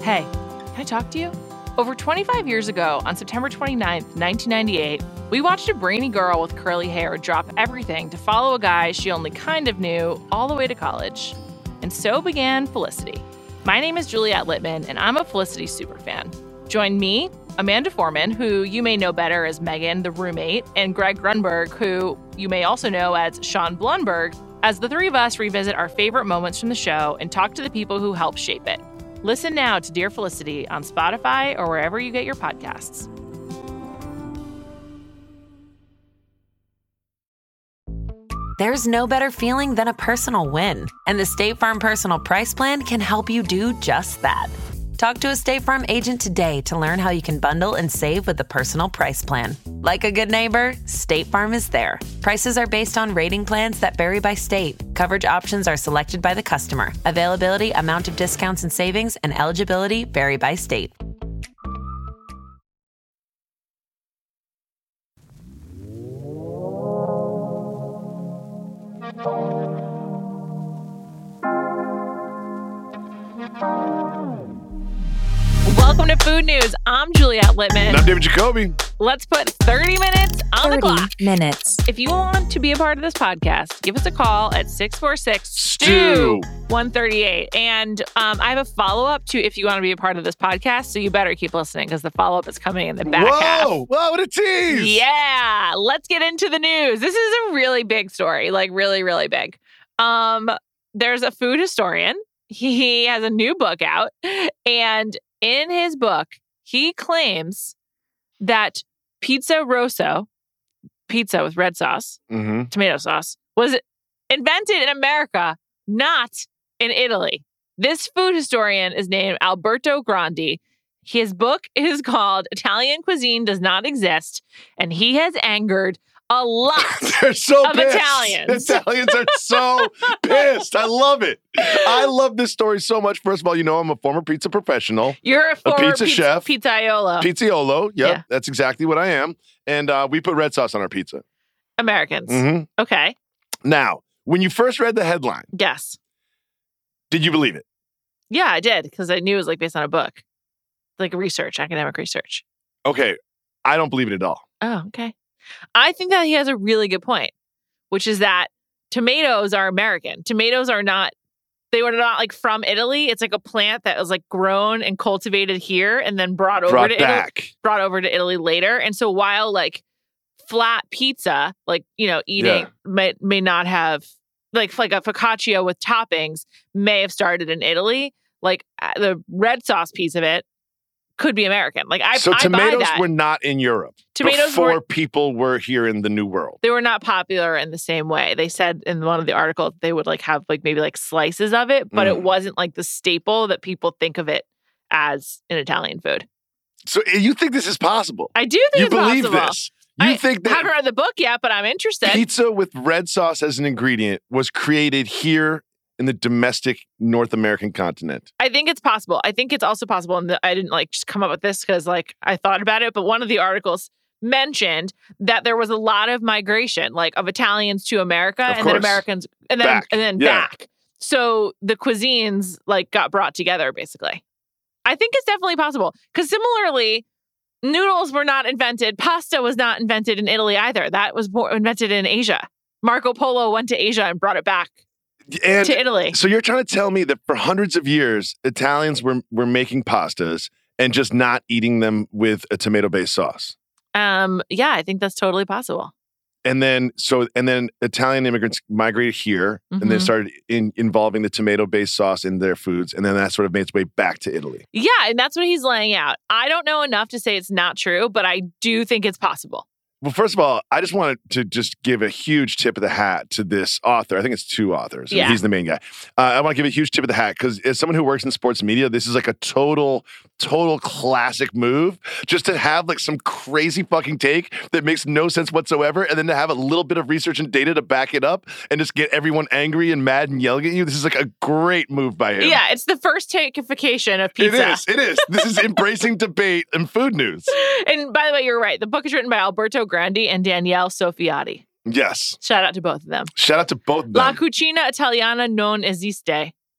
Hey, can I talk to you? Over 25 years ago, on September 29th, 1998, we watched a brainy girl with curly hair drop everything to follow a guy she only kind of knew all the way to college. And so began Felicity. My name is Juliette Littman, and I'm a Felicity superfan. Join me, Amanda Foreman, who you may know better as Megan, the roommate, and Greg Grunberg, who you may also know as Sean Blunberg, as the three of us revisit our favorite moments from the show and talk to the people who helped shape it. Listen now to Dear Felicity on Spotify or wherever you get your podcasts. There's no better feeling than a personal win, and the State Farm Personal Price Plan can help you do just that. Talk to a State Farm agent today to learn how you can bundle and save with the Personal Price Plan. Like a good neighbor, State Farm is there. Prices are based on rating plans that vary by state. Coverage options are selected by the customer. Availability, amount of discounts and savings, and eligibility vary by state. Welcome to Food News. I'm Juliette Littman. And I'm David Jacoby. Let's put 30 minutes on the clock. 30 minutes. If you want to be a part of this podcast, give us a call at 646-STEW-138. And I have a follow-up to if you want to be a part of this podcast, so you better keep listening because the follow-up is coming in the back half. Whoa, what a tease. Yeah, let's get into the news. This is a really big story, like really, really big. There's a food historian. He has a new book out, and in his book, he claims that pizza rosso, pizza with red sauce, tomato sauce, was invented in America, not in Italy. This food historian is named Alberto Grandi. His book is called Italian Cuisine Does Not Exist, and he has angered a lot They're so of pissed. Italians. Italians are so pissed. I love it. I love this story so much. First of all, you know I'm a former pizza professional. You're a former pizza chef. Pizzaiolo. Pizzaiolo. Yep, Yeah. That's exactly what I am. And we put red sauce on our pizza. Americans. Mm-hmm. Okay. Now, when you first read the headline, Yes. did you believe it? Yeah, I did, because I knew it was like based on a book. Like research, academic research. Okay, I don't believe it at all. Oh, okay. I think that he has a really good point, which is that tomatoes are American. Tomatoes are not, they were not like from Italy. It's like a plant that was like grown and cultivated here and then brought over to Italy later. And so while like flat pizza, like, you know, eating may not have like a focaccia with toppings may have started in Italy. Like the red sauce piece of it could be American. Like I tomatoes buy that. were not in Europe Tomatoes before people were here in the New World. They were not popular in the same way. They said in one of the articles they would like have like maybe like slices of it, but it wasn't like the staple that people think of it as an Italian food. So you think this is possible? I do think it's possible. You believe this? You think that I haven't read the book yet, but I'm interested. Pizza with red sauce as an ingredient was created here in the domestic North American continent? I think it's possible. I think it's also possible, and I didn't like just come up with this because like I thought about it, but one of the articles mentioned that there was a lot of migration, like of Italians to America, and then Americans, and then back. So the cuisines like got brought together, basically. I think it's definitely possible because similarly, noodles were not invented. Pasta was not invented in Italy either. That was invented in Asia. Marco Polo went to Asia and brought it back to Italy. So you're trying to tell me that for hundreds of years, Italians were making pastas and just not eating them with a tomato-based sauce? Yeah, I think that's totally possible. And then Italian immigrants migrated here and then started involving the tomato-based sauce in their foods. And then that sort of made its way back to Italy. Yeah, and that's what he's laying out. I don't know enough to say it's not true, but I do think it's possible. Well, first of all, I just wanted to just give a huge tip of the hat to this author. I think it's two authors. Yeah. He's the main guy. I want to give a huge tip of the hat because as someone who works in sports media, this is like a total classic move. Just to have like some crazy fucking take that makes no sense whatsoever, and then to have a little bit of research and data to back it up and just get everyone angry and mad and yelling at you. This is like a great move by him. Yeah, it's the first takeification of pizza. It is. This is embracing debate and food news. And by the way, you're right. The book is written by Alberto Grandi and Danielle Sofiati. Yes. Shout out to both of them. Shout out to both of them. La cucina italiana non esiste.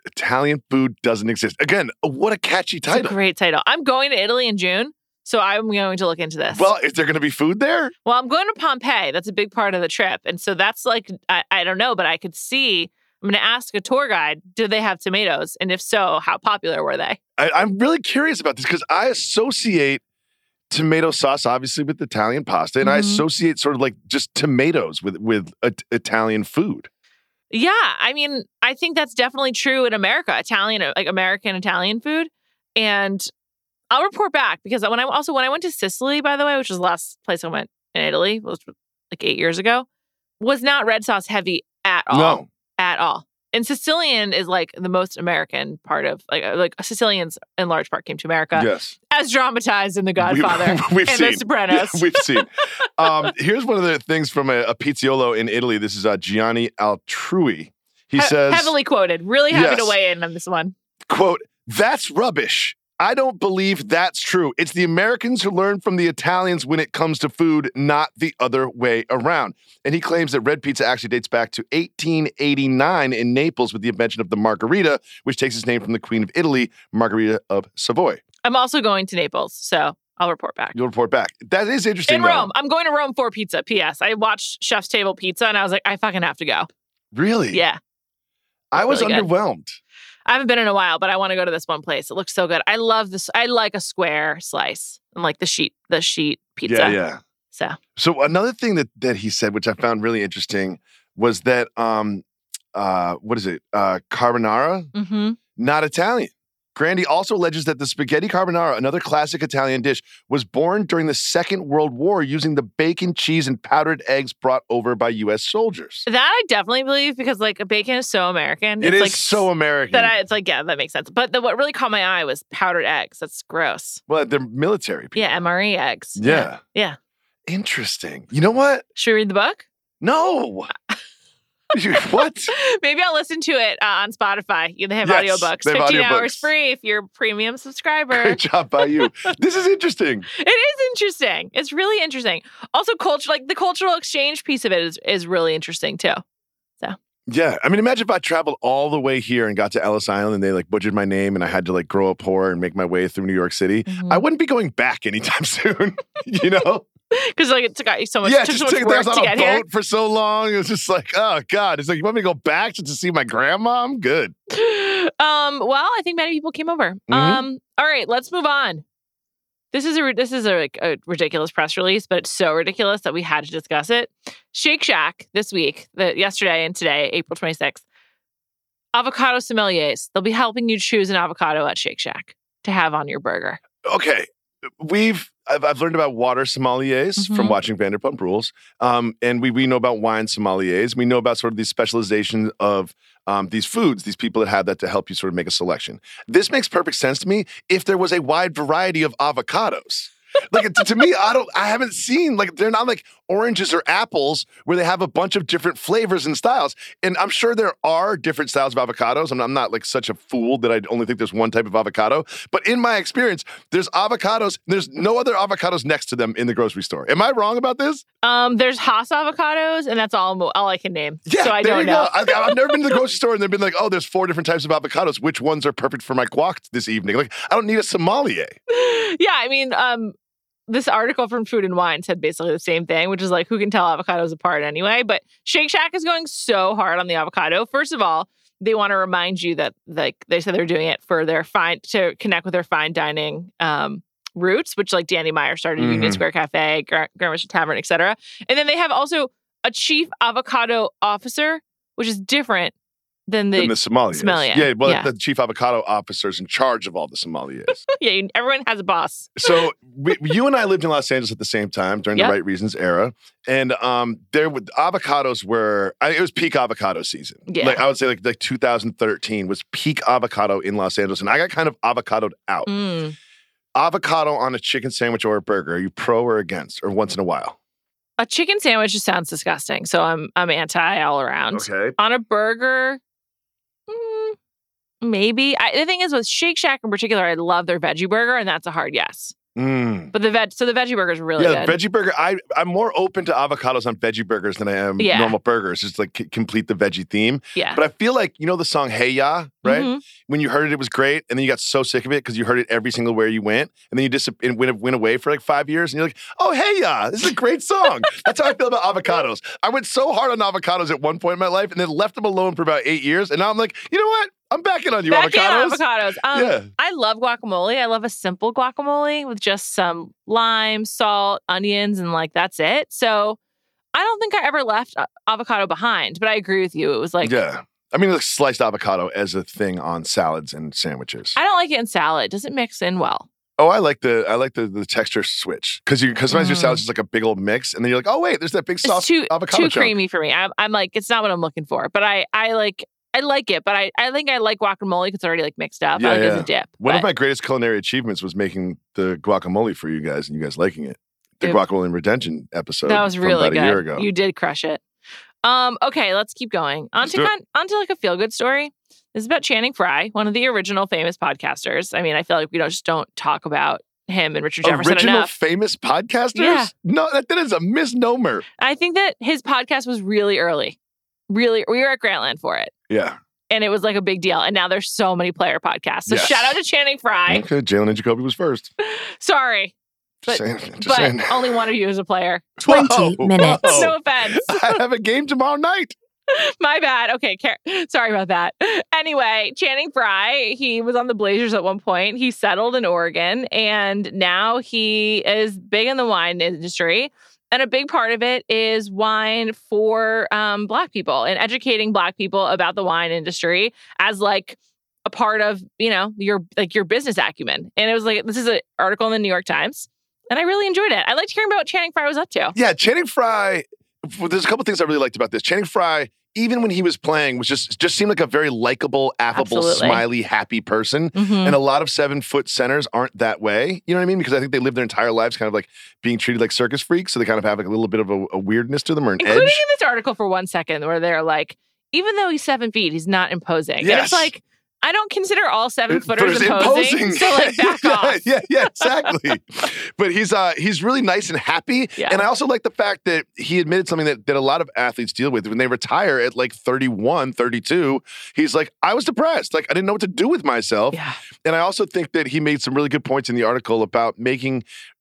Italian food doesn't exist. Again, what a catchy title. It's a great title. I'm going to Italy in June, so I'm going to look into this. Well, is there going to be food there? Well, I'm going to Pompeii. That's a big part of the trip. And so that's like, I don't know, but I could see, I'm going to ask a tour guide, did they have tomatoes? And if so, how popular were they? I'm really curious about this because I associate tomato sauce, obviously, with Italian pasta, and I associate sort of like just tomatoes with Italian food. Yeah, I mean, I think that's definitely true in America, American Italian food. And I'll report back because when I went to Sicily, by the way, which was the last place I went in Italy, was like 8 years ago, was not red sauce heavy at all. No. At all. And Sicilian is like the most American part of like Sicilians in large part came to America. Yes. As dramatized in The Godfather we've and seen. The Sopranos. Yeah, we've seen. Here's one of the things from a pizziolo in Italy. This is Gianni Altrui. He says, heavily quoted. Really happy Yes. to weigh in on this one. quote, "That's rubbish. I don't believe that's true. It's the Americans who learn from the Italians when it comes to food, not the other way around." And he claims that red pizza actually dates back to 1889 in Naples with the invention of the margherita, which takes its name from the Queen of Italy, Margherita of Savoy. I'm also going to Naples, so I'll report back. You'll report back. That is interesting. In though. Rome. I'm going to Rome for pizza. P.S. I watched Chef's Table Pizza, and I was like, I fucking have to go. Really? Yeah. I was really good. underwhelmed. I haven't been in a while, but I want to go to this one place. It looks so good. I love this. I like a square slice and like the sheet pizza. Yeah. So another thing that he said, which I found really interesting, was that what is it? Carbonara, not Italian. Grandi also alleges that the spaghetti carbonara, another classic Italian dish, was born during the Second World War using the bacon, cheese, and powdered eggs brought over by U.S. soldiers. that I definitely believe because like bacon is so American. It It's is like, so American. it's like, yeah, that makes sense. But what really caught my eye was powdered eggs. That's gross. Well, they're military people. Yeah, MRE eggs. Yeah. Yeah. Interesting. You know what? Should we read the book? No. What? Maybe I'll listen to it on Spotify. They have Yes, audiobooks. they have 15 audiobooks. hours free if you're a premium subscriber. Great job by you. This is interesting. It is interesting. It's really interesting. Also, the cultural exchange piece of it is really interesting too. Yeah. I mean, imagine if I traveled all the way here and got to Ellis Island and they like butchered my name and I had to like grow up poor and make my way through New York City. I wouldn't be going back anytime soon, you know? Because like it took so much, Yeah, took just so much took work us to on a get here. boat for so long. It was just like, oh God. It's like, you want me to go back just to see my grandma? I'm good. Well, I think many people came over. All right, let's move on. This is a ridiculous press release, but it's so ridiculous that we had to discuss it. Shake Shack this week, yesterday and today, April 26th, avocado sommeliers. They'll be helping you choose an avocado at Shake Shack to have on your burger. Okay. I've learned about water sommeliers from watching Vanderpump Rules. And we know about wine sommeliers. We know about sort of these specializations of these foods, these people that have that to help you sort of make a selection. This makes perfect sense to me if there was a wide variety of avocados. Like to me, I haven't seen, like, they're not like oranges or apples where they have a bunch of different flavors and styles. And I'm sure there are different styles of avocados. I'm not like such a fool that I only think there's one type of avocado. But in my experience, there's avocados. There's no other avocados next to them in the grocery store. Am I wrong about this? There's Haas avocados, and that's all I can name. Yeah, so I there don't you know. go. I've never been to the grocery store and they've been like, oh, there's 4 different types of avocados. Which ones are perfect for my guac this evening? Like, I don't need a sommelier. Yeah, I mean, this article from Food and Wine said basically the same thing, which is like, who can tell avocados apart anyway? But Shake Shack is going so hard on the avocado. First of all, they want to remind you that, like, they said they're doing it for to connect with their fine dining roots, which like Danny Meyer started Union Square Cafe, Greenwich Tavern, etc. And then they have also a chief avocado officer, which is different than the sommelier. Yeah, well, the chief avocado officer is in charge of all the sommeliers. Yeah, everyone has a boss. So you and I lived in Los Angeles at the same time during the Right Reasons era. And avocados it was peak avocado season. Yeah. Like I would say like 2013 was peak avocado in Los Angeles. And I got kind of avocadoed out. Avocado on a chicken sandwich or a burger. Are you pro or against, or once in a while? A chicken sandwich just sounds disgusting. So I'm anti all around. Okay. On a burger, maybe. The thing is with Shake Shack in particular, I love their veggie burger, and that's a hard yes. But the veggie burger is really good. Veggie burger. I'm more open to avocados on veggie burgers than I am normal burgers. Just like complete the veggie theme. Yeah. But I feel like, you know the song Hey Ya, right? Mm-hmm. When you heard it was great, and then you got so sick of it because you heard it every single where you went, and then you just went away for like 5 years, and you're like, oh, Hey Ya, this is a great song. That's how I feel about avocados. I went so hard on avocados at one point in my life, and then left them alone for about 8 years, and now I'm like, you know what? I'm backing on you, avocados. I love guacamole. I love a simple guacamole with just some lime, salt, onions, and like that's it. So I don't think I ever left avocado behind, but I agree with you. It was like I mean, like sliced avocado as a thing on salads and sandwiches. I don't like it in salad. It doesn't mix in well. Oh, I like the texture switch because sometimes your salad's just like a big old mix, and then you're like, oh wait, there's that big soft avocado. Too creamy for me. I'm like, it's not what I'm looking for. But I like it, but I think I like guacamole because it's already like mixed up. I like it as a dip. One of my greatest culinary achievements was making the guacamole for you guys and you guys liking it. The guacamole and retention episode. That was really about good. A year ago. You did crush it. Okay, let's keep going. On to like a feel good story. This is about Channing Frye, one of the original famous podcasters. I mean, I feel like we don't talk about him and Richard Jefferson original enough. Famous podcasters? Yeah. No, that is a misnomer. I think that his podcast was really early. Really, we were at Grantland for it. Yeah. And it was like a big deal. And now there's so many player podcasts. So shout out to Channing Frye. Okay, Jalen and Jacoby was first. Sorry. Just but saying. Only one of you is a player. 20 minutes. No offense. I have a game tomorrow night. My bad. Okay, sorry about that. Anyway, Channing Frye, he was on the Blazers at one point. He settled in Oregon, and now he is big in the wine industry. And a big part of it is wine for Black people and educating Black people about the wine industry as like a part of, your business acumen. And it was like, this is an article in the New York Times. And I really enjoyed it. I liked hearing about what Channing Frye was up to. Yeah, Channing Frye, there's a couple things I really liked about this. Channing Frye, even when he was playing, was just seemed like a very likable, affable, smiley, happy person. Mm-hmm. And a lot of 7-foot centers aren't that way. You know what I mean? Because I think they live their entire lives kind of like being treated like circus freaks. So they kind of have like a little bit of a weirdness to them or an Including edge. in this article for 1 second where they're like, even though he's 7 feet, he's not imposing. Yes. And it's like, I don't consider all 7-footers imposing. So like back off. Yeah, exactly. But he's really nice and happy. Yeah. And I also like the fact that he admitted something that a lot of athletes deal with. When they retire at like 31, 32, he's like, I was depressed. Like I didn't know what to do with myself. Yeah. And I also think that he made some really good points in the article about making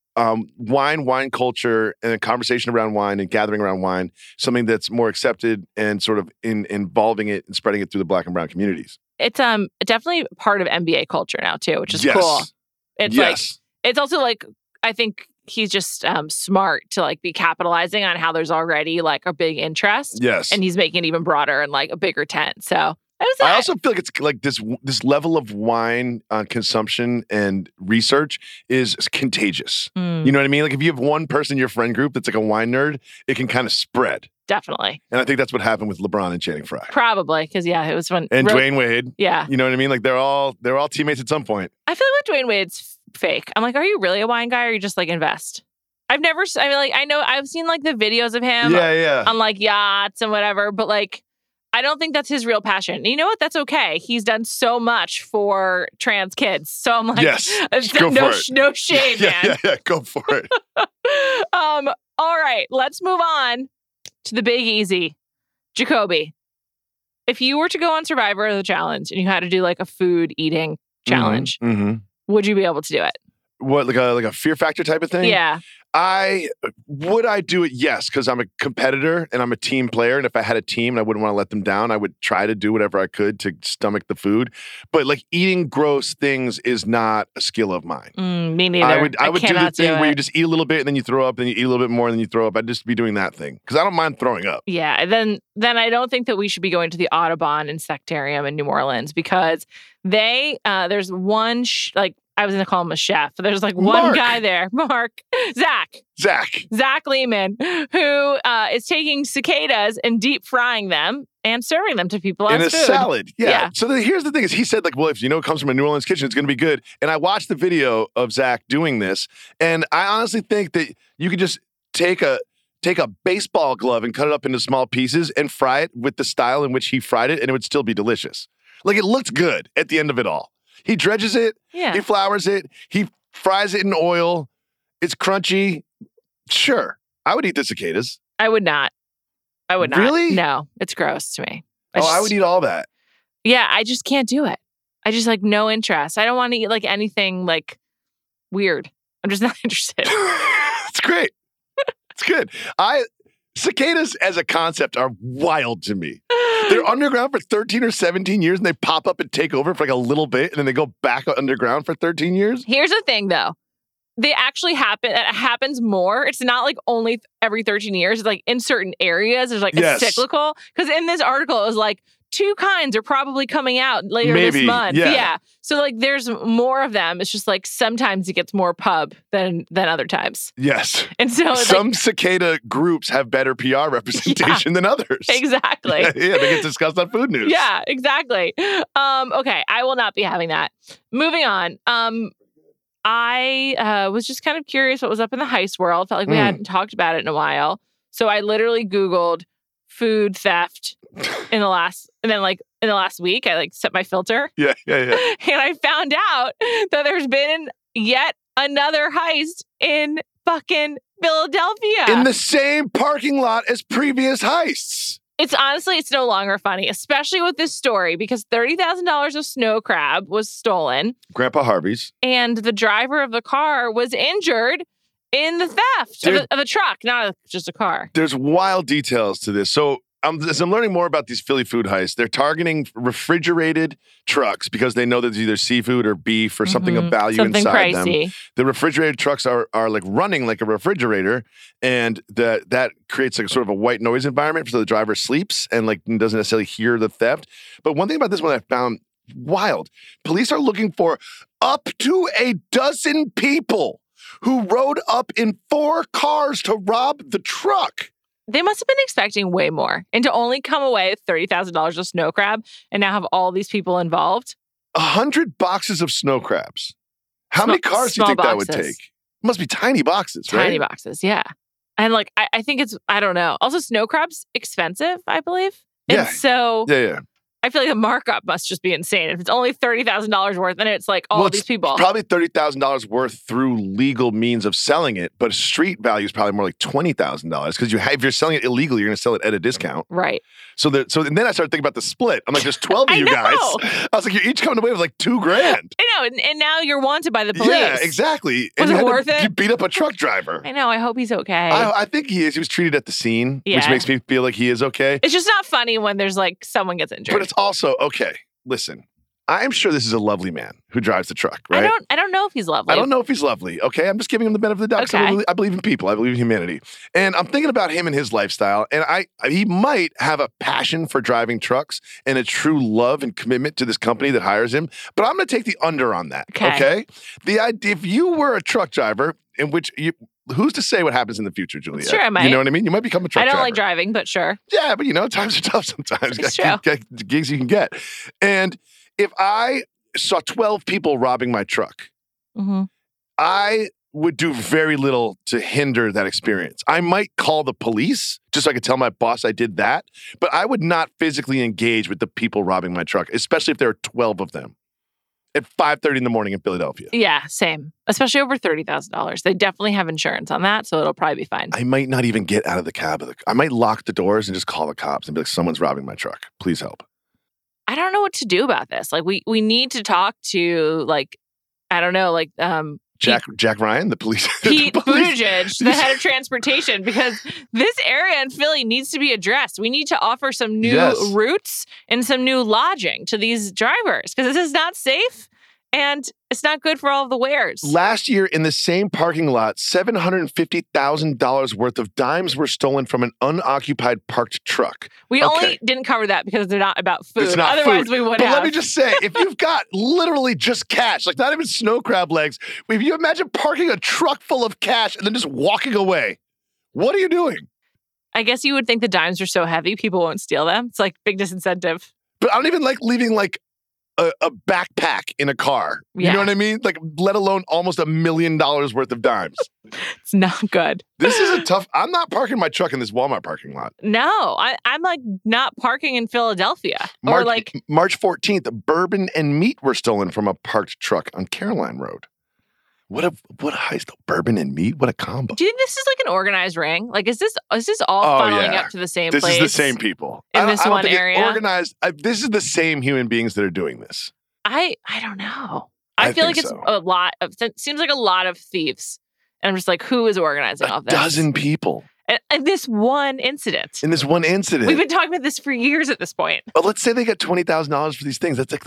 wine culture and a conversation around wine and gathering around wine, something that's more accepted and sort of involving it and spreading it through the Black and brown communities. It's definitely part of NBA culture now too, which is cool. It's like, it's also like, I think he's just smart to like be capitalizing on how there's already like a big interest. Yes. And he's making it even broader and like a bigger tent. So I also feel like it's like this level of wine consumption and research is contagious. You know what I mean? Like if you have one person in your friend group that's like a wine nerd, it can kind of spread. Definitely. And I think that's what happened with LeBron and Channing Frye. Probably, because it was fun. And Dwayne Wade. Yeah. You know what I mean? Like they're all teammates at some point. I feel like Dwayne Wade's fake. I'm like, are you really a wine guy or you just like invest? I know I've seen like the videos of him on like yachts and whatever, but like I don't think that's his real passion. And you know what? That's okay. He's done so much for trans kids. So I'm like, no shade, man. Yeah, go for it. All right, let's move on to the big easy. Jacoby, if you were to go on Survivor or The Challenge and you had to do like a food eating challenge, would you be able to do it? What, like a Fear Factor type of thing? Yeah. Would I do it? Yes, because I'm a competitor and I'm a team player. And if I had a team and I wouldn't want to let them down, I would try to do whatever I could to stomach the food. But like eating gross things is not a skill of mine. Me neither. I would do the thing where you just eat a little bit and then you throw up, and you eat a little bit more and then you throw up. I'd just be doing that thing because I don't mind throwing up. Yeah. Then I don't think that we should be going to the Audubon Insectarium in New Orleans because there's one I was going to call him a chef. There's like one guy there, Zach Lehman, who is taking cicadas and deep frying them and serving them to people as in a food. salad. Yeah. So here's the thing: is he said like, well, if it comes from a New Orleans kitchen, it's going to be good. And I watched the video of Zach doing this, and I honestly think that you could just take a baseball glove and cut it up into small pieces and fry it with the style in which he fried it, and it would still be delicious. Like it looked good at the end of it all. He dredges it. Yeah. He flours it. He fries it in oil. It's crunchy. Sure. I would eat the cicadas. I would not. Really? No, it's gross to me. I would eat all that. Yeah, I just can't do it. I just like no interest. I don't want to eat like anything like weird. I'm just not interested. It's great. It's good. Cicadas as a concept are wild to me. They're underground for 13 or 17 years and they pop up and take over for like a little bit and then they go back underground for 13 years. Here's the thing though. They actually happen. It happens more. It's not like only every 13 years. It's like in certain areas. There's like it's cyclical. Because in this article, it was like 2 kinds are probably coming out later this month. Yeah. So like there's more of them. It's just like sometimes it gets more pub than other times. Yes. And so some cicada groups have better PR representation than others. Exactly. Yeah, they get discussed on Food News. Yeah, exactly. Okay, I will not be having that. Moving on. I was just kind of curious what was up in the heist world. Felt like we hadn't talked about it in a while. So I literally Googled food theft in the last week. I like set my filter. Yeah. And I found out that there's been yet another heist in fucking Philadelphia. In the same parking lot as previous heists. It's no longer funny, especially with this story, because $30,000 of snow crab was stolen. Grandpa Harvey's. And the driver of the car was injured in the theft of the truck, not just a car. There's wild details to this. So as I'm learning more about these Philly food heists, they're targeting refrigerated trucks because they know that it's either seafood or beef or something of value inside pricey. them. The refrigerated trucks are like running like a refrigerator, and that creates like sort of a white noise environment so the driver sleeps and like doesn't necessarily hear the theft. But one thing about this one I found wild: police are looking for up to a dozen people who rode up in 4 cars to rob the truck. They must have been expecting way more. And to only come away with $30,000 of snow crab and now have all these people involved. 100 boxes of snow crabs. How many cars do you think that would take? It must be tiny boxes, right? Tiny boxes, yeah. And like, I think it's, I don't know. Also, snow crab's expensive, I believe. And so Yeah. I feel like the markup must just be insane. If it's only $30,000 worth, then it's like all these people. It's probably $30,000 worth through legal means of selling it, but street value is probably more like $20,000 because if you're selling it illegally, you're going to sell it at a discount. Right. So and then I started thinking about the split. I'm like, there's 12 of you guys. I was like, you're each coming away with like $2,000. I know, and now you're wanted by the police. Yeah, exactly. Was it worth it? You beat up a truck driver. I know. I hope he's okay. I think he is. He was treated at the scene, which makes me feel like he is okay. It's just not funny when there's like someone gets injured. But it's also okay. Listen, I'm sure this is a lovely man who drives the truck, right? I don't know if he's lovely. I don't know if he's lovely, okay? I'm just giving him the benefit of the doubt. Okay. I believe in people. I believe in humanity. And I'm thinking about him and his lifestyle, and he might have a passion for driving trucks and a true love and commitment to this company that hires him, but I'm going to take the under on that, okay? The idea, if you were a truck driver in which who's to say what happens in the future, Juliet? Sure, I might. You know what I mean? You might become a truck driver. I don't like driving, but sure. Yeah, but times are tough sometimes. It's true. Get gigs you can get. And if I saw 12 people robbing my truck, I would do very little to hinder that experience. I might call the police just so I could tell my boss I did that, but I would not physically engage with the people robbing my truck, especially if there are 12 of them at 5:30 in the morning in Philadelphia. Yeah, same. Especially over $30,000. They definitely have insurance on that, so it'll probably be fine. I might not even get out of the cab. I might lock the doors and just call the cops and be like, someone's robbing my truck. Please help. I don't know what to do about this. Like, we need to talk to, like, I don't know, like, Jack Ryan, the police. Pete Buttigieg, the head of transportation, because this area in Philly needs to be addressed. We need to offer some new routes and some new lodging to these drivers because this is not safe and it's not good for all of the wares. Last year in the same parking lot, $750,000 worth of dimes were stolen from an unoccupied parked truck. We only didn't cover that because they're not about food. It's not Otherwise, food. we would But have. let me just say, if you've got literally just cash, like not even snow crab legs, if you imagine parking a truck full of cash and then just walking away, what are you doing? I guess you would think the dimes are so heavy, people won't steal them. It's like big disincentive. But I don't even like leaving like a backpack in a car. You know what I mean? Like, let alone almost $1 million worth of dimes. It's not good. This is a tough. I'm not parking my truck in this Walmart parking lot. No, I'm like not parking in Philadelphia. March 14th, bourbon and meat were stolen from a parked truck on Caroline Road. What a heist! Bourbon and meat. What a combo. Do you think this is like an organized ring? Like, is this all funneling up to the same place? This is the same people in this one area. Organized. This is the same human beings that are doing this. I don't know. I feel like it's a lot of. It seems like a lot of thieves, and I'm just like, who is organizing all this? A dozen people. And this one incident. In this one incident. We've been talking about this for years at this point. But let's say they got $20,000 for these things. That's like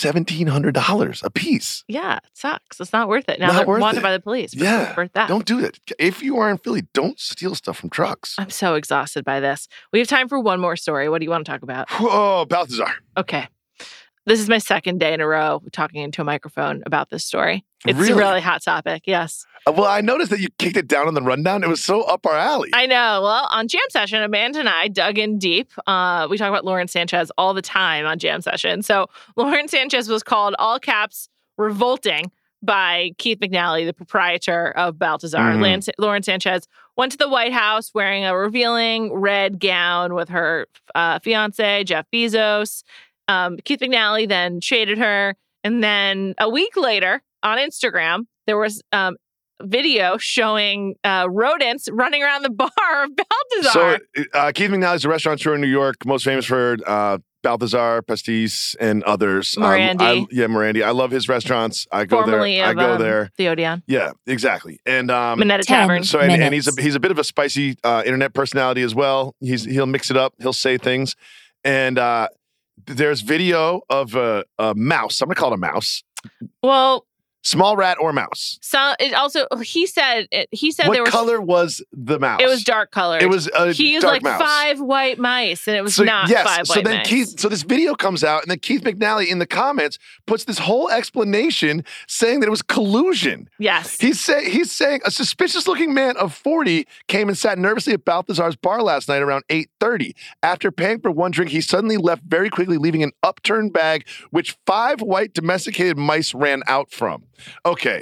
$1,700 a piece. Yeah, it sucks. It's not worth it. Now they're wanted by the police. For that. Don't do that. If you are in Philly, don't steal stuff from trucks. I'm so exhausted by this. We have time for one more story. What do you want to talk about? Oh, Balthazar. Okay. This is my second day in a row talking into a microphone about this story. It's really? A really hot topic. Yes. Well, I noticed that you kicked it down on the rundown. It was so up our alley. I know. Well, on Jam Session, Amanda and I dug in deep. We talk about Lauren Sanchez all the time on Jam Session. So Lauren Sanchez was called, all caps, revolting by Keith McNally, the proprietor of Balthazar. Mm-hmm. Lauren Sanchez went to the White House wearing a revealing red gown with her fiance, Jeff Bezos. Keith McNally then shaded her. And then a week later on Instagram, there was video showing rodents running around the bar of Balthazar. So Keith McNally is a restaurateur in New York, most famous for Balthazar, Pastis, and others. Morandi. Morandi. I love his restaurants. I go Formerly there. I go there. The Odeon. Yeah, exactly. And Minetta Tavern. So and he's a bit of a spicy internet personality as well. He'll mix it up. He'll say things. And there's video of a mouse. I'm gonna call it a mouse. Well, small rat or mouse. So it also he said what there was color was the mouse? It was dark colored. It was a he used dark like mouse. 5 white mice, and it was not 5 white mice. So this video comes out, and then Keith McNally in the comments puts this whole explanation saying that it was collusion. Yes, he's saying a suspicious-looking man of 40 came and sat nervously at Balthazar's bar last night around 8:30. After paying for one drink, he suddenly left very quickly, leaving an upturned bag which 5 white domesticated mice ran out from. Okay.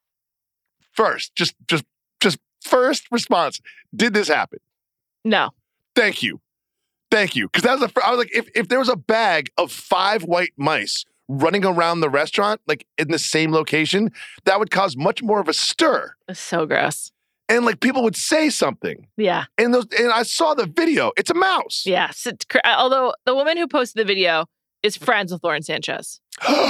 First, just first response. Did this happen? No. Thank you. Because I was like, if there was a bag of 5 white mice running around the restaurant, like in the same location, that would cause much more of a stir. It's so gross. And like people would say something. Yeah. And I saw the video. It's a mouse. Yes. Although the woman who posted the video is friends with Lauren Sanchez.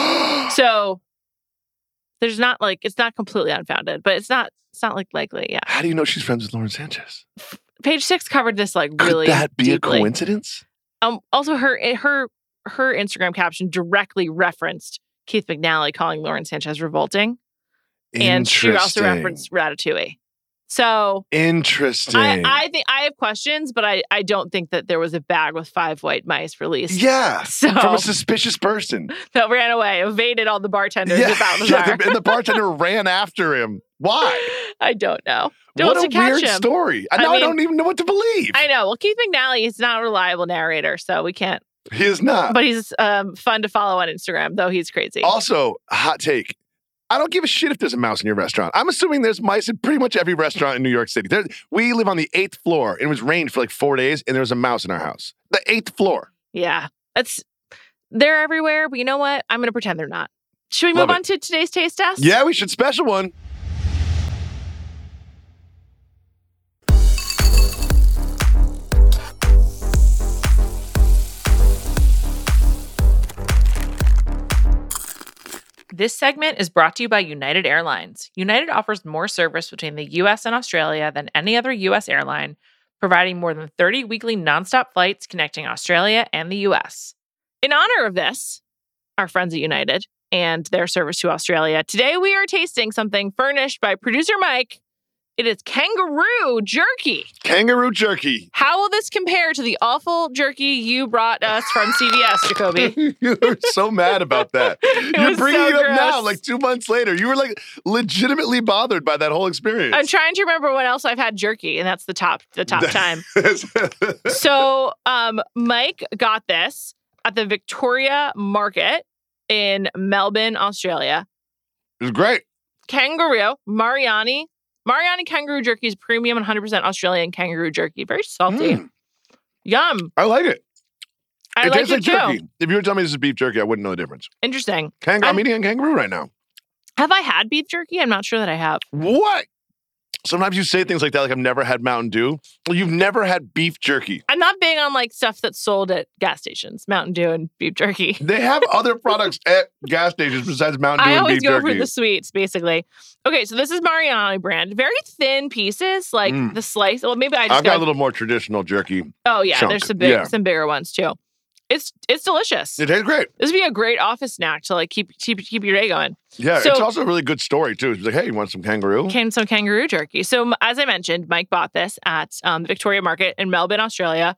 So there's not like, it's not completely unfounded, but it's not like likely. Yeah. How do you know she's friends with Lauren Sanchez? Page 6 covered this like really Could that be deeply. A coincidence? Also her Instagram caption directly referenced Keith McNally calling Lauren Sanchez revolting. And she also referenced Ratatouille. So interesting. I think I have questions, but I don't think that there was a bag with 5 white mice released. Yeah, from a suspicious person that ran away, evaded all the bartenders at Balthazar. And the bartender ran after him. Why? I don't know. What a weird story. I don't even know what to believe. I know. Well, Keith McNally is not a reliable narrator, so we can't. He is not. But he's fun to follow on Instagram, though he's crazy. Also, hot take. I don't give a shit if there's a mouse in your restaurant. I'm assuming there's mice in pretty much every restaurant in New York City. We live on the 8th floor, and it was rained for like 4 days, and there was a mouse in our house. The 8th floor. Yeah. They're everywhere, but you know what? I'm going to pretend they're not. Should we move on to today's taste test? Yeah, we should. Special one. This segment is brought to you by United Airlines. United offers more service between the U.S. and Australia than any other U.S. airline, providing more than 30 weekly nonstop flights connecting Australia and the U.S. In honor of this, our friends at United and their service to Australia, today we are tasting something furnished by producer Mike. It is kangaroo jerky. Kangaroo jerky. How will this compare to the awful jerky you brought us from CVS, Jacoby? You were so mad about that. You're bringing it up now, like 2 months later. You were like legitimately bothered by that whole experience. I'm trying to remember when else I've had jerky, and that's the top time. So Mike got this at the Victoria Market in Melbourne, Australia. It was great. Kangaroo, Mariani kangaroo jerky is premium 100% Australian kangaroo jerky. Very salty. Yum. I like it. I like it too. Jerky. If you were telling me this is beef jerky, I wouldn't know the difference. Interesting. I'm eating a kangaroo right now. Have I had beef jerky? I'm not sure that I have. What? Sometimes you say things like that, like I've never had Mountain Dew. Well, you've never had beef jerky. I'm not big on like stuff that's sold at gas stations, Mountain Dew and beef jerky. They have other products at gas stations besides Mountain Dew I and always beef go jerky. for the sweets, basically. Okay, so this is Mariani brand. Very thin pieces, like the slice. Well, maybe I've got a little more traditional jerky. Oh yeah, chunk. there's some bigger ones too. It's delicious. It tastes great. This would be a great office snack to like keep your day going. Yeah, So- it's also a really good story too. It's like, hey, you want some kangaroo? Came some kangaroo jerky. So as I mentioned, Mike bought this at the Victoria Market in Melbourne, Australia.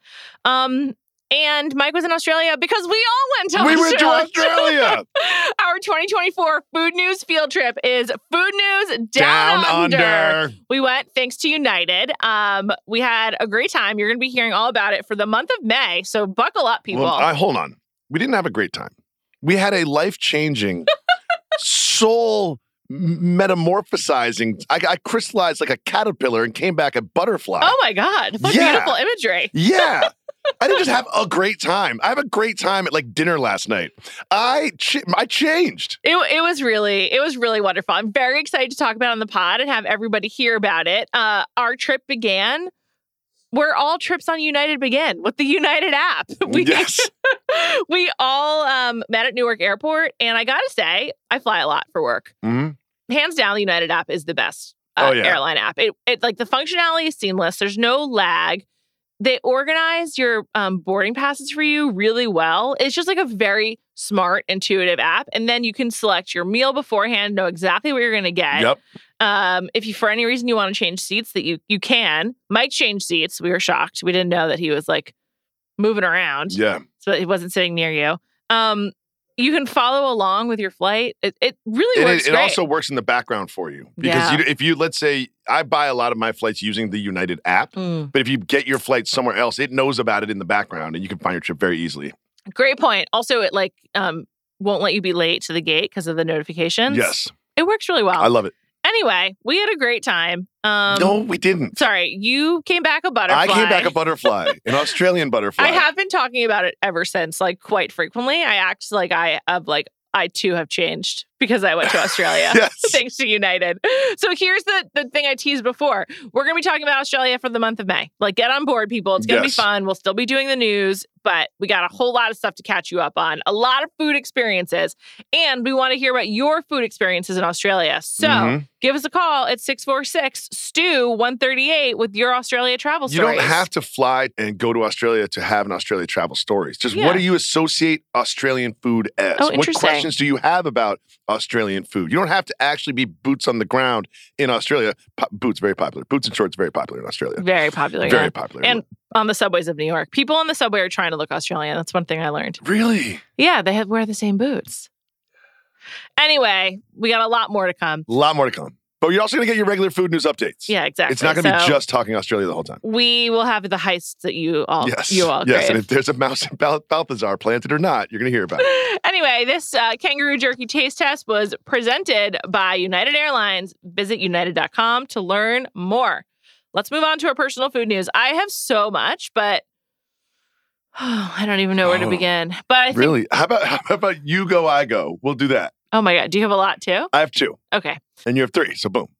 And Mike was in Australia because we all went to Australia. We went to Australia. Our 2024 Food News field trip is Food News Down Under. We went thanks to United. We had a great time. You're going to be hearing all about it for the month of May. So buckle up, people. Well, hold on. We didn't have a great time. We had a life-changing, soul metamorphosizing. I crystallized like a caterpillar and came back a butterfly. Oh my God. What beautiful imagery. Yeah. I didn't just have a great time. I have a great time at like dinner last night. I changed. It was really wonderful. I'm very excited to talk about it on the pod and have everybody hear about it. Our trip began where all trips on United begin, with the United app. Yes. We all met at Newark Airport, and I gotta say, I fly a lot for work. Mm-hmm. Hands down, the United app is the best airline app. It like the functionality is seamless. There's no lag. They organize your boarding passes for you really well. It's just like a very smart, intuitive app. And then you can select your meal beforehand, know exactly what you're going to get. Yep. If you, for any reason, you want to change seats, that you can. Mike changed seats. We were shocked. We didn't know that he was like moving around. Yeah. So he wasn't sitting near you. You can follow along with your flight. It really works It great. also works in the background for you. Because if you, let's say, I buy a lot of my flights using the United app, but if you get your flight somewhere else, it knows about it in the background and you can find your trip very easily. Great point. Also, it like won't let you be late to the gate because of the notifications. Yes. It works really well. I love it. Anyway, we had a great time. No, we didn't. Sorry, you came back a butterfly. I came back a butterfly, an Australian butterfly. I have been talking about it ever since, like quite frequently. I act like I too have changed because I went to Australia. Yes. Thanks to United. So here's the thing I teased before. We're going to be talking about Australia for the month of May. Like, get on board, people. It's going to be fun. We'll still be doing the news, but we got a whole lot of stuff to catch you up on. A lot of food experiences. And we want to hear about your food experiences in Australia. So give us a call at 646-STEW-138 with your Australia travel stories. You don't have to fly and go to Australia to have an Australia travel stories. Just what do you associate Australian food as? Oh, what interesting. questions do you have about Australian food? You don't have to actually be boots on the ground in Australia. Boots, very popular. Boots and shorts, very popular in Australia. Very popular. Very popular. And on the subways of New York. People on the subway are trying to look Australian. That's one thing I learned. Really? Yeah, they wear the same boots. Anyway, we got a lot more to come. A lot more to come. But you're also going to get your regular food news updates. Yeah, exactly. It's not going to be just talking Australia the whole time. We will have the heists that you all Yes. crave. And if there's a mouse in Balthazar planted or not, you're going to hear about it. Anyway, this kangaroo jerky taste test was presented by United Airlines. Visit united.com to learn more. Let's move on to our personal food news. I have so much, but I don't even know where to begin. But I think, Really? How about you go, I go? We'll do that. Oh my God. Do you have a lot too? I have 2. Okay. And you have 3, so boom.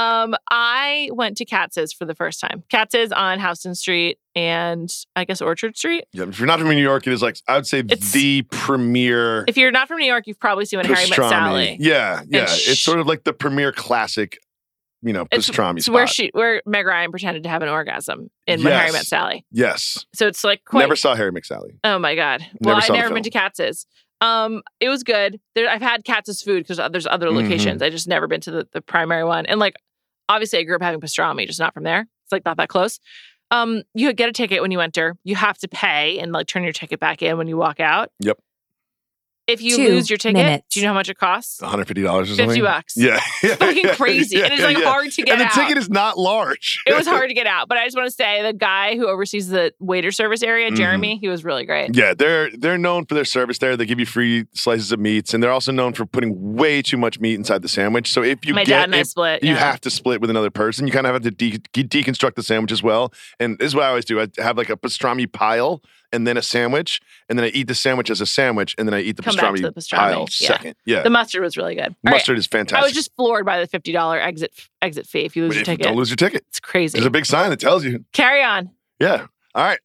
I went to Katz's for the first time. Katz's on Houston Street and I guess Orchard Street. Yeah, if you're not from New York, it is like, I would say the premier If you're not from New York, you've probably seen Harry Met Sally. Yeah. It's sort of like the premier classic, pastrami spot. Where Meg Ryan pretended to have an orgasm in When Harry Met Sally. Yes. So it's like quite... Never saw Harry McSally. Oh my God. Well, I've never been to Katz's. It was good. I've had Katz's food because there's other locations. I just never been to the primary one. And like, obviously I grew up having pastrami, just not from there. It's like not that close. You get a ticket when you enter. You have to pay and like turn your ticket back in when you walk out. Yep. If you lose your ticket, do you know how much it costs? $150 or something? $50. Yeah. It's fucking crazy. It is like hard to get out. And the ticket is not large. It was hard to get out. But I just want to say the guy who oversees the waiter service area, Jeremy, he was really great. Yeah, they're known for their service there. They give you free slices of meats, and they're also known for putting way too much meat inside the sandwich. So if you dad and I split, you have to split with another person. You kind of have to deconstruct the sandwich as well. And this is what I always do. I have like a pastrami pile, and then a sandwich, and then I eat the sandwich as a sandwich, and then I eat the Come back to pastrami, the pastrami. pile Yeah. second. Yeah. The mustard was really good. All right. Mustard is fantastic. I was just floored by the $50 exit fee if you lose your ticket. Don't lose your ticket. It's crazy. There's a big sign that tells you. Carry on. Yeah. All right.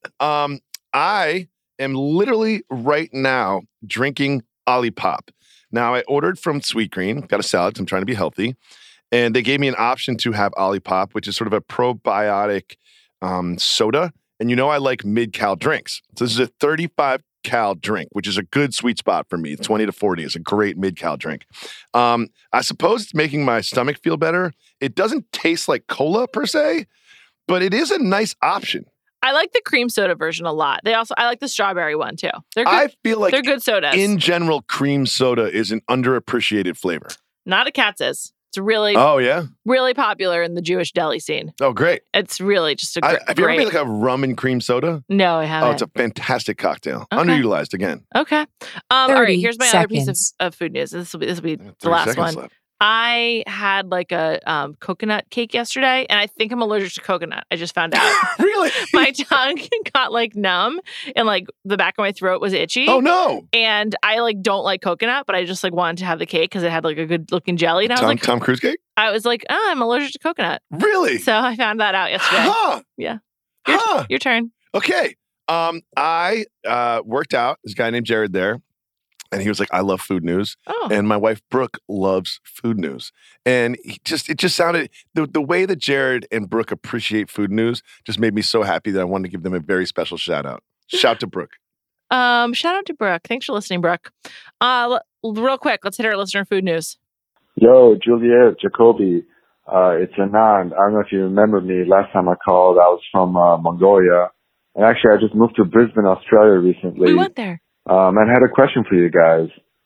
I am literally right now drinking Olipop. Now, I ordered from Sweetgreen, got a salad 'cause I'm trying to be healthy, and they gave me an option to have Olipop, which is sort of a probiotic soda. And you know I like mid-cal drinks. So this is a 35-cal drink, which is a good sweet spot for me. 20 to 40 is a great mid-cal drink. I suppose it's making my stomach feel better. It doesn't taste like cola per se, but it is a nice option. I like the cream soda version a lot. I like the strawberry one too. They're good. I feel like they're good sodas. in general, cream soda is an underappreciated flavor. Not at Katz's. It's really, Oh, yeah? really popular in the Jewish deli scene. Oh, great. It's really just a Have you ever great. made like a rum and cream soda? No, I haven't. Oh, it's a fantastic cocktail. Okay. Underutilized again. Okay. All right. 30 Here's my other piece seconds. of food news. This will be 30 the last seconds one. left. I had like a coconut cake yesterday, and I think I'm allergic to coconut. I just found out. Really? My tongue got like numb, and like the back of my throat was itchy. Oh, no. And I like don't like coconut, but I just like wanted to have the cake because it had like a good looking jelly. And I was Tom Cruise cake? oh, I'm allergic to coconut. Really? So I found that out yesterday. Huh. Yeah. Huh. Your turn. Okay. I worked out. There's a guy named Jared there. And he was like, I love food news. Oh. And my wife, Brooke, loves food news. And it just sounded, the way that Jared and Brooke appreciate food news just made me so happy that I wanted to give them a very special shout out. Shout to Brooke. Shout out to Brooke. Thanks for listening, Brooke. Real quick, let's hit our listener food news. Yo, Juliet, Jacoby, it's Anand. I don't know if you remember me. Last time I called, I was from Mongolia. And actually, I just moved to Brisbane, Australia recently. We went there. And I had a question for you guys.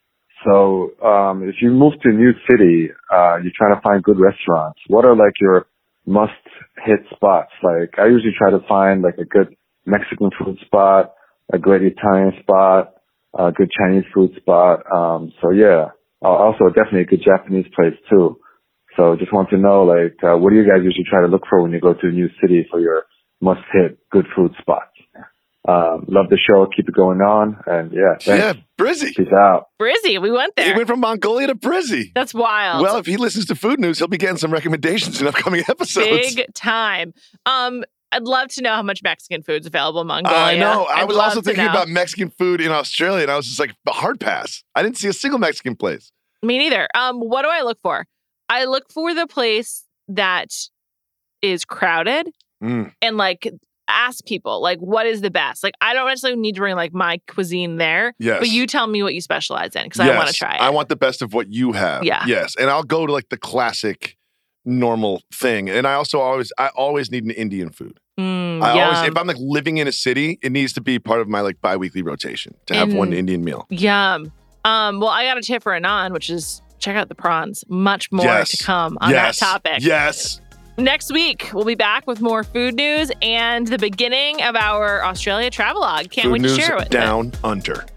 So, if you move to a new city, you're trying to find good restaurants. What are like your must-hit spots? Like, I usually try to find like a good Mexican food spot, a great Italian spot, a good Chinese food spot. So yeah, also definitely a good Japanese place too. So just want to know, like, what do you guys usually try to look for when you go to a new city for your must-hit good food spots? Love the show. Keep it going on. And yeah, thanks. Yeah, Brizzy. Peace out. Brizzy, we went He there. went from Mongolia to Brizzy. That's wild. Well, if he listens to food news, he'll be getting some recommendations in upcoming episodes. Big time. I'd love to know how much Mexican food's available in Mongolia. I know. I I'd was love also to thinking know. about Mexican food in Australia, and I was just like, a hard pass. I didn't see a single Mexican place. Me neither. What do I look for? I look for the place that is crowded and like ask people like what is the best. Like I don't necessarily need to bring like my cuisine there. Yes. But you tell me what you specialize in because I want to try it. I want the best of what you have. Yeah. Yes. And I'll go to like the classic normal thing. And I always need an Indian food. I always, if I'm like living in a city, it needs to be part of my like bi-weekly rotation to have one Indian meal. Yum. Well, I got a tip for Anand, which is check out the prawns. Much more to come on that topic. Yes. Next week, we'll be back with more food news and the beginning of our Australia travelogue. Can't wait to share it with you. Down under.